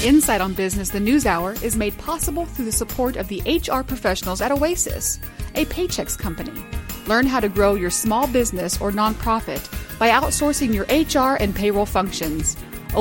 Insight on Business, the News Hour, is made possible through the support of the HR professionals at Oasis, a Paychex company. Learn how to grow your small business or nonprofit by outsourcing your HR and payroll functions.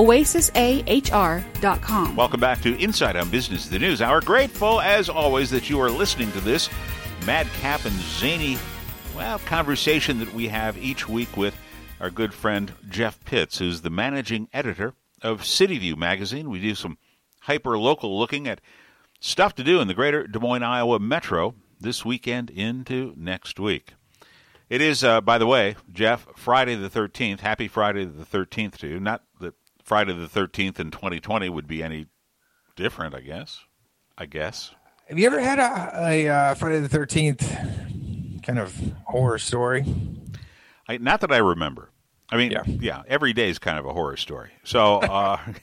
OasisAHR.com. Welcome back to Insight on Business, the News Hour. Grateful, as always, that you are listening to this madcap and zany, conversation that we have each week with our good friend Jeff Pitts, who's the managing editor of CityView magazine. We do some hyper-local looking at stuff to do in the greater Des Moines, Iowa metro this weekend into next week. It is, by the way, Jeff, Friday the 13th. Happy Friday the 13th to you. Not that Friday the 13th in 2020 would be any different, I guess. Have you ever had a Friday the 13th kind of horror story? Not that I remember. I mean, yeah, every day is kind of a horror story. So, a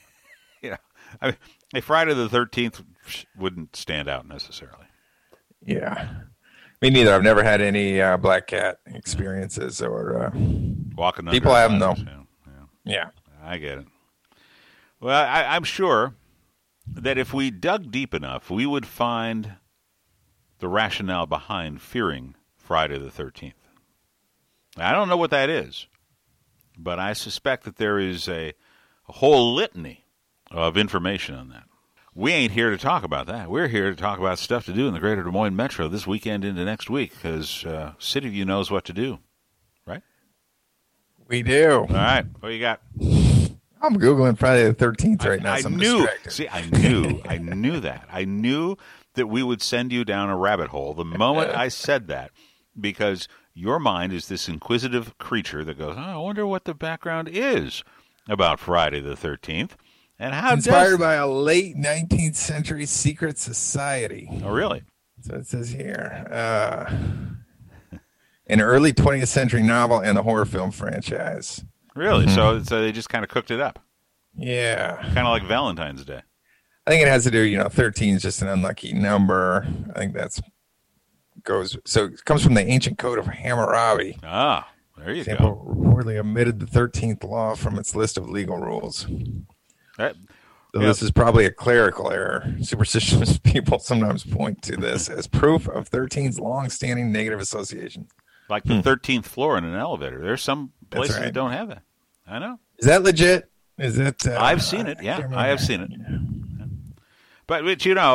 Friday the 13th wouldn't stand out necessarily. Yeah. Me neither. I've never had any black cat experiences or walking. People have them, though. Yeah. I get it. Well, I'm sure that if we dug deep enough, we would find the rationale behind fearing Friday the 13th. I don't know what that is, but I suspect that there is a whole litany of information on that. We ain't here to talk about that. We're here to talk about stuff to do in the greater Des Moines metro this weekend into next week, because CityView knows what to do, right? We do. All right. What do you got? I'm Googling Friday the 13th right now. I knew that. I knew that we would send you down a rabbit hole the moment I said that, because your mind is this inquisitive creature that goes, I wonder what the background is about Friday the 13th. And how inspired by a late 19th century secret society. Oh, really? So it says here. An early 20th century novel and the horror film franchise. Really? Mm-hmm. So they just kind of cooked it up. Yeah. Kind of like Valentine's Day. I think it has to do, 13 is just an unlucky number. I think so it comes from the ancient code of Hammurabi. Ah, there you go. Reportedly omitted the 13th law from its list of legal rules. This is probably a clerical error. Superstitious people sometimes point to this as proof of 13's long-standing negative association. Like the 13th floor in an elevator. There's some places that don't have that. I know. Is that legit? Is it? I've seen it. Yeah, I have seen it. Yeah. But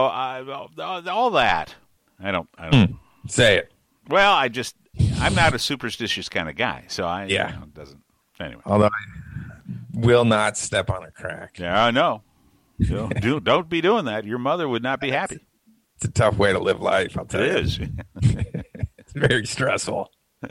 all that, I don't. Say it. Well, I'm not a superstitious kind of guy, so it doesn't. Anyway. Although I will not step on a crack. Yeah, I know. So don't be doing that. Your mother would not be happy. It's a tough way to live life, I'll tell you. It is. It's very stressful.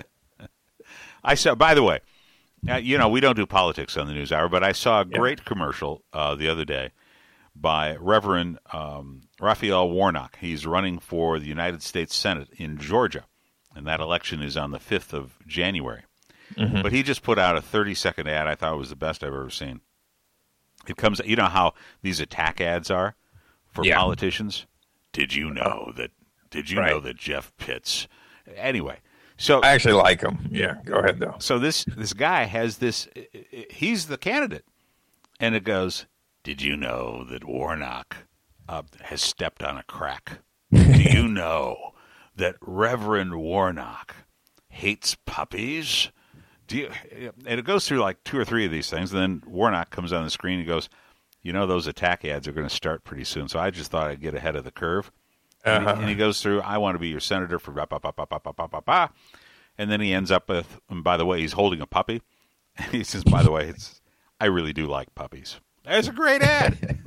By the way, we don't do politics on the News Hour, but I saw a great commercial the other day by Reverend Raphael Warnock. He's running for the United States Senate in Georgia, and that election is on the 5th of January. Mm-hmm. But he just put out a 30-second ad I thought was the best I've ever seen. It comes, you know how these attack ads are for politicians? Did you know that Jeff Pitts? Anyway, so I actually like him. Yeah, go ahead though. So this guy has this, he's the candidate. And it goes, did you know that Warnock has stepped on a crack? Do you know that Reverend Warnock hates puppies? And it goes through like 2 or 3 of these things, and then Warnock comes on the screen and goes, those attack ads are going to start pretty soon, so I just thought I'd get ahead of the curve. And he goes through, I want to be your senator for blah. And then he ends up with, and by the way, he's holding a puppy. And he says, by the way, I really do like puppies. That's a great ad.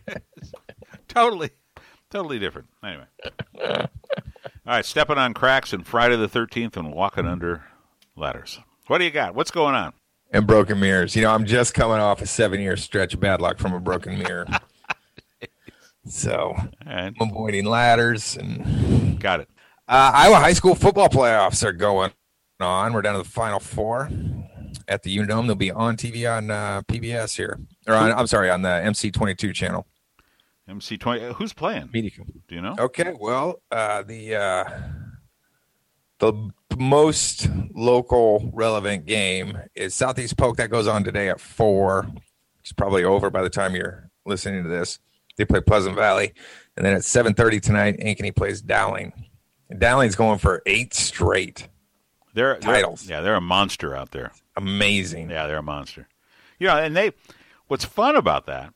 Totally different. Anyway. All right, stepping on cracks and Friday the 13th and walking under ladders. What do you got? What's going on? And broken mirrors. I'm just coming off a 7-year stretch of bad luck from a broken mirror. So I'm avoiding ladders. And got it. Iowa high school football playoffs are going on. We're down to the Final Four at the Unidome. They'll be on TV on PBS here. Or on the MC22 channel. MC20. Who's playing? Mediacom. Do you know? Okay, well, the most local relevant game is Southeast Polk. That goes on today at 4. It's probably over by the time you're listening to this. They play Pleasant Valley. And then at 7:30 tonight, Ankeny plays Dowling. And Dowling's going for 8 straight titles. They're a monster out there. Amazing. Yeah, they're a monster. And what's fun about that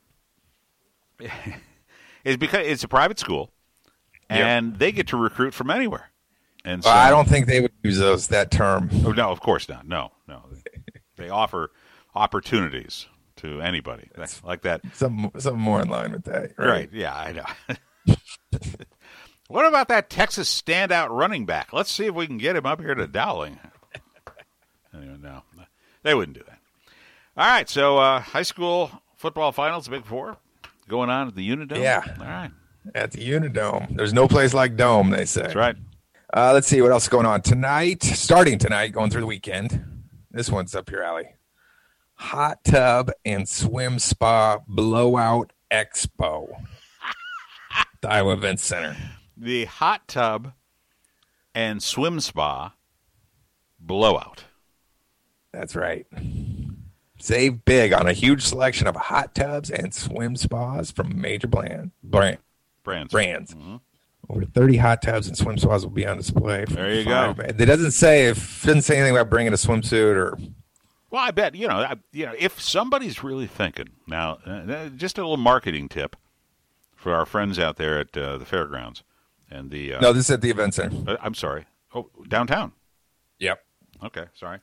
is because it's a private school, and they get to recruit from anywhere. And so, I don't think they would use that term. Oh, no, of course not. No. They offer opportunities to anybody like that. Something more in line with that. Right. Yeah, I know. What about that Texas standout running back? Let's see if we can get him up here to Dowling. Anyway, no, they wouldn't do that. All right, so high school football finals, Big Four, going on at the Unidome. Yeah. All right. At the Unidome. There's no place like Dome, they say. That's right. Let's see what else is going on tonight. Starting tonight, going through the weekend. This one's up your alley. Hot Tub and Swim Spa Blowout Expo. The Iowa Events Center. The Hot Tub and Swim Spa Blowout. That's right. Save big on a huge selection of hot tubs and swim spas from major brands. Mm-hmm. Over 30 hot tubs and swim spas will be on display. There you go. It doesn't say anything about bringing a swimsuit or. Well, I bet if somebody's really thinking now, just a little marketing tip for our friends out there at the fairgrounds and the. No, this is at the event center. I'm sorry. Oh, downtown. Yep. Okay, sorry.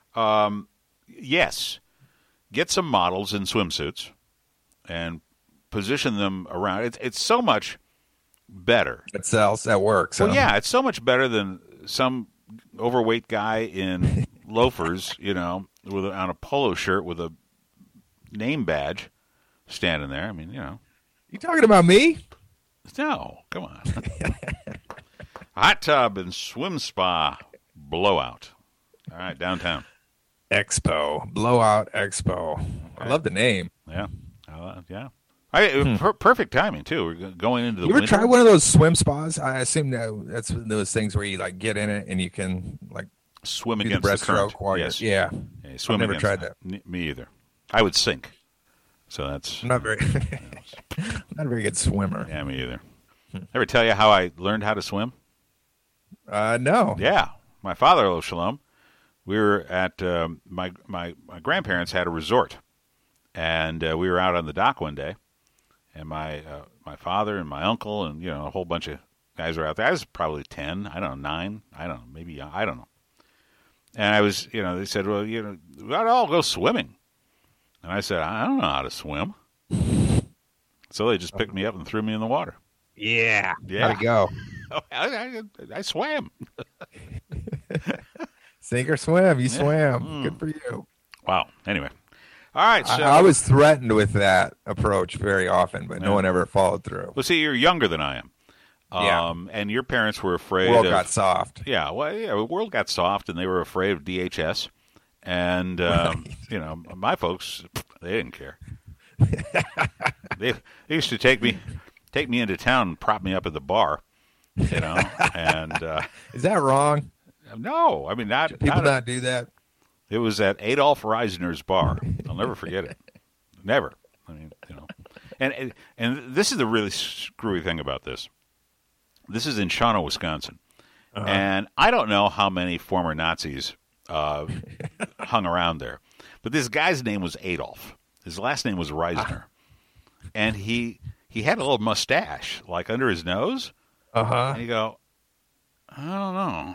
Yes, get some models in swimsuits and position them around. It's so much better. It sells. That works. Well, yeah, it's so much better than some overweight guy in loafers, on a polo shirt with a name badge standing there. I mean, You talking about me? No, come on. Hot tub and swim spa blowout. All right, downtown. Expo. Blowout Expo. Okay. I love the name. Yeah. Yeah. Perfect timing, too. We're going into the You ever winter. try one of those swim spas? I assume that's those things where you get in it and you can swim against the current. Yes. Yeah. Swim I've never tried that. Me either. I would sink. So that's I'm not very not a very good swimmer. Yeah, me either. Ever tell you how I learned how to swim? No. Yeah. My father, Shalom, we were at my grandparents had a resort, and we were out on the dock one day, and my father and my uncle and a whole bunch of guys were out there. I was probably 10, I don't know, 9, I don't know, maybe I don't know. And I was, they said, well, we ought to all go swimming, and I said, I don't know how to swim. So they just picked me up and threw me in the water. Yeah. How'd it go? I swam. Sink or swim. You swam. Good for you. Wow. Anyway. All right. So I was threatened with that approach very often, but no one ever followed through. Well, see, you're younger than I am. Yeah. And your parents were afraid World got soft. Yeah. Well, the world got soft, and they were afraid of DHS. And, my folks, they didn't care. They used to take me into town and prop me up at the bar, and is that wrong? No, I mean not. People not do that. It was at Adolf Reisner's bar. I'll never forget it. Never. I mean, and this is the really screwy thing about this. This is in Shawano, Wisconsin, and I don't know how many former Nazis hung around there, but this guy's name was Adolf. His last name was Reisner, and he had a little mustache under his nose. And you go, I don't know.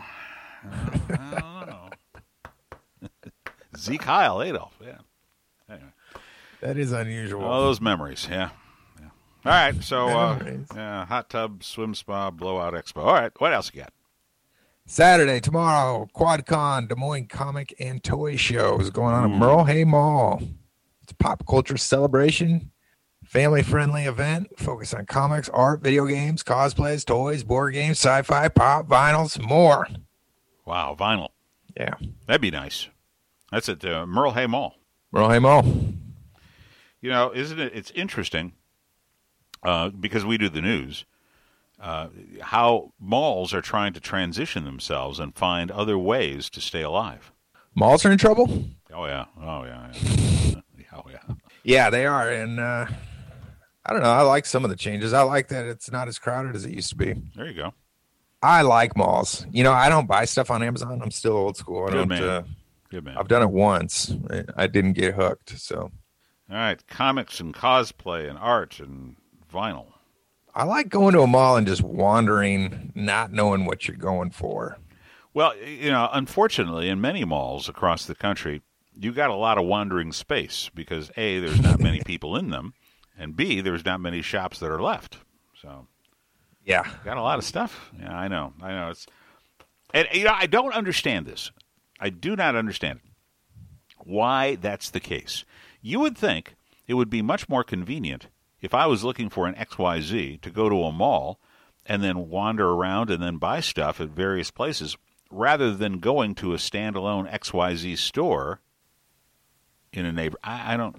Zeke Heil, Adolf. Yeah. Anyway. That is unusual. All those memories. Yeah. All right. So, hot tub, swim spa, blowout expo. All right. What else you got? Saturday, tomorrow, QuadCon, Des Moines Comic and Toy Show is going on at Merle Hay Mall. It's a pop culture celebration, family-friendly event focused on comics, art, video games, cosplays, toys, board games, sci-fi, pop, vinyls, more. Wow, vinyl. Yeah. That'd be nice. That's at Merle Hay Mall. Merle Hay Mall. Isn't it? It's interesting because we do the news, how malls are trying to transition themselves and find other ways to stay alive. Malls are in trouble? Oh, yeah. Oh, yeah. Yeah, they are. And I don't know. I like some of the changes. I like that it's not as crowded as it used to be. There you go. I like malls. I don't buy stuff on Amazon. I'm still old school. Good man. I've done it once. I didn't get hooked. So, all right, comics and cosplay and art and vinyl. I like going to a mall and just wandering, not knowing what you're going for. Well, unfortunately, in many malls across the country, you got a lot of wandering space because A, there's not many people in them, and B, there's not many shops that are left. So, yeah, got a lot of stuff. Yeah, I know. It's, and I don't understand this. I do not understand it. Why that's the case. You would think it would be much more convenient if I was looking for an XYZ to go to a mall and then wander around and then buy stuff at various places rather than going to a standalone XYZ store in a neighbor. I don't,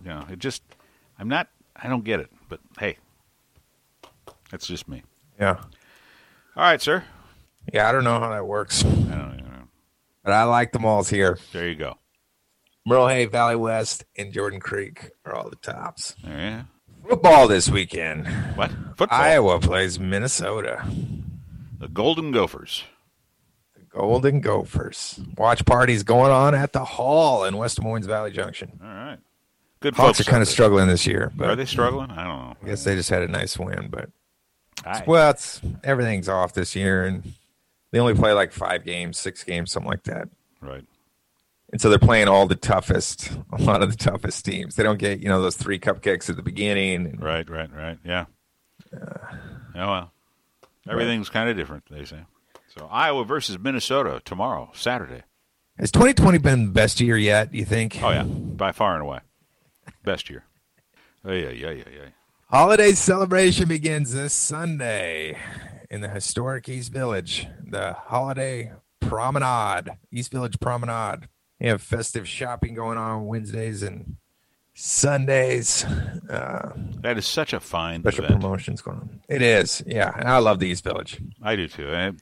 I don't get it. But hey, that's just me. Yeah. All right, sir. Yeah, I don't know how that works. I don't know. But I like the malls here. There you go. Merle Hay, Valley West, and Jordan Creek are all the tops. There you go. Football this weekend. What? Football? Iowa plays Minnesota. The Golden Gophers. The Golden Gophers. Watch parties going on at the Hall in West Des Moines Valley Junction. All right. Good Hawks folks are kind of struggling this year. But are they struggling? I don't know. I guess they just had a nice win. But well, everything's off this year, and they only play like 5 games, 6 games, something like that. Right. And so they're playing a lot of the toughest teams. They don't get, those 3 cupcakes at the beginning. Right. Yeah. Oh, well. Everything's kind of different, they say. So Iowa versus Minnesota tomorrow, Saturday. Has 2020 been the best year yet, you think? Oh, yeah. By far and away. Best year. Yeah. Holiday celebration begins this Sunday in the historic East Village. The Holiday Promenade, East Village Promenade. You have festive shopping going on Wednesdays and Sundays. That is such a fine special event. Promotions going on. It is, yeah. And I love the East Village. I do too. And,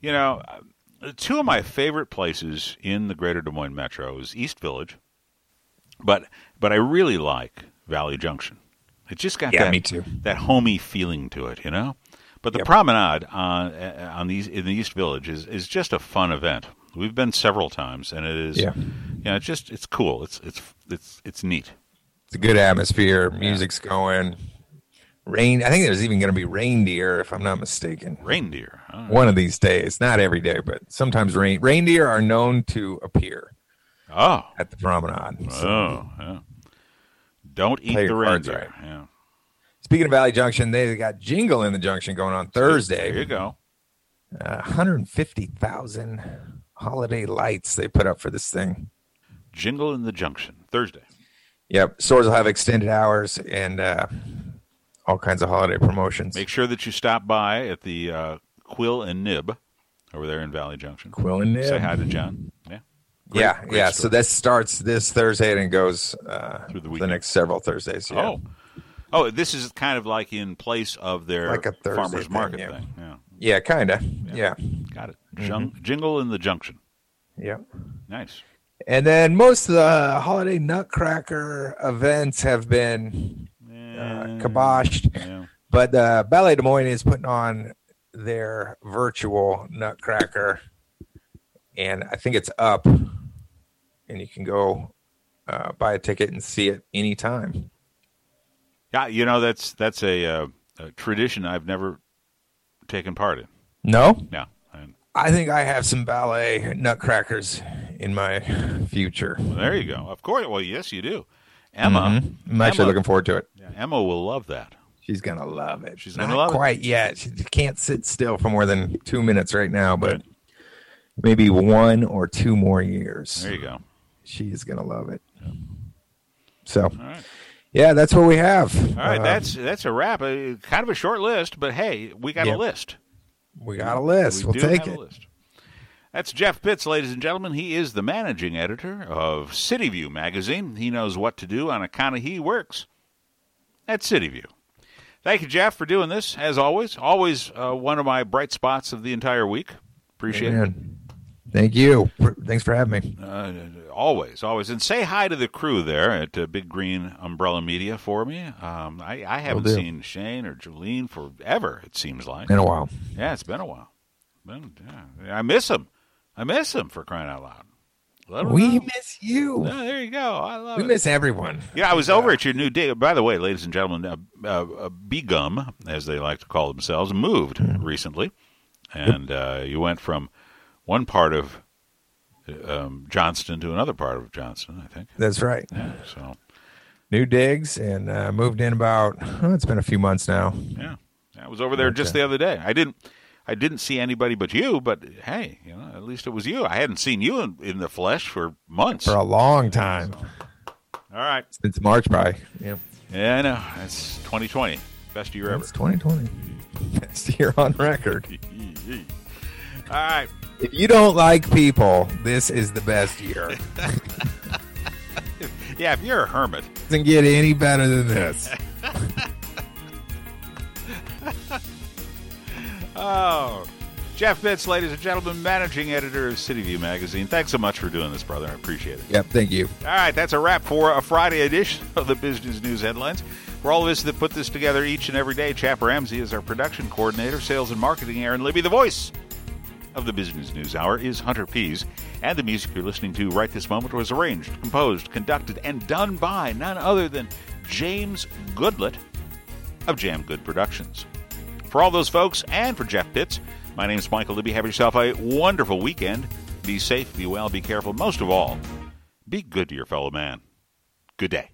2 of my favorite places in the greater Des Moines Metro is East Village, but I really like Valley Junction. It's just got me too. That homey feeling to it, But the promenade in the East Village is just a fun event. We've been several times, and it is, it's cool. It's neat. It's a good atmosphere. Music's going. Rain. I think there's even going to be reindeer, if I'm not mistaken. Reindeer. One of these days, not every day, but sometimes reindeer are known to appear. At the promenade. So yeah. Don't eat the reindeer. Right. Yeah. Speaking of Valley Junction, they got Jingle in the Junction going on Thursday. There you go. 150,000 holiday lights they put up for this thing. Jingle in the Junction, Thursday. Yep. Stores will have extended hours and all kinds of holiday promotions. Make sure that you stop by at the Quill and Nib over there in Valley Junction. Quill and Nib. Say hi to John. Yeah. Great store. So that starts this Thursday and goes through the next several Thursdays. Yeah. Oh, this is kind of like in place of their like a farmers market thing. thing. Yeah, kind of. Yeah. Got it. Jingle in the Junction. Yeah. Nice. And then most of the holiday Nutcracker events have been kiboshed. Yeah. But Ballet Des Moines is putting on their virtual Nutcracker. And I think it's up. And you can go buy a ticket and see it anytime. Yeah, that's a tradition I've never taken part in. No? No. I think I have some ballet Nutcrackers in my future. Well, there you go. Of course. Well, yes, you do. Emma. I'm actually looking forward to it. Yeah, Emma will love that. She's going to love it. She's going to love it. Not quite yet. She can't sit still for more than 2 minutes right now, but maybe 1 or 2 more years. There you go. She is going to love it. Yeah. So, all right. Yeah, that's what we have. All right, that's a wrap. Kind of a short list, but hey, we got a list. We got a list. We'll take it. That's Jeff Pitts, ladies and gentlemen. He is the managing editor of CityView magazine. He knows what to do on account of he works at CityView. Thank you, Jeff, for doing this, as always. Always one of my bright spots of the entire week. Appreciate it. Thank you. Thanks for having me. Always. And say hi to the crew there at Big Green Umbrella Media for me. I haven't seen Shane or Jolene forever, it seems like. Been a while. Yeah, it's been a while. I miss them. For crying out loud. We miss you. Oh, there you go. I love it. We miss everyone. Yeah, I was over at your new dig. By the way, ladies and gentlemen, B-Gum, as they like to call themselves, moved recently. And you went from one part of Johnston to another part of Johnston, I think. That's right. Yeah, so new digs and moved in about. It's been a few months now. Yeah, I was over there just the other day. I didn't see anybody but you. But hey, at least it was you. I hadn't seen you in the flesh for months, for a long time. So, all right, since March, probably. Yeah. Yeah, I know. It's 2020, best year ever. It's 2020, best year on record. All right. If you don't like people, this is the best year. Yeah, if you're a hermit. It doesn't get any better than this. Oh, Jeff Bitz, ladies and gentlemen, managing editor of City View Magazine. Thanks so much for doing this, brother. I appreciate it. Yep, thank you. All right, that's a wrap for a Friday edition of the Business News Headlines. For all of us that put this together each and every day, Chap Ramsey is our production coordinator, sales and marketing, Aaron Libby, the voice of the Business News Hour is Hunter Pease, and the music you're listening to right this moment was arranged, composed, conducted, and done by none other than James Goodlett of Jam Good Productions. For all those folks, and for Jeff Pitts, my name is Michael Libby. Have yourself a wonderful weekend. Be safe, be well, be careful. Most of all, be good to your fellow man. Good day.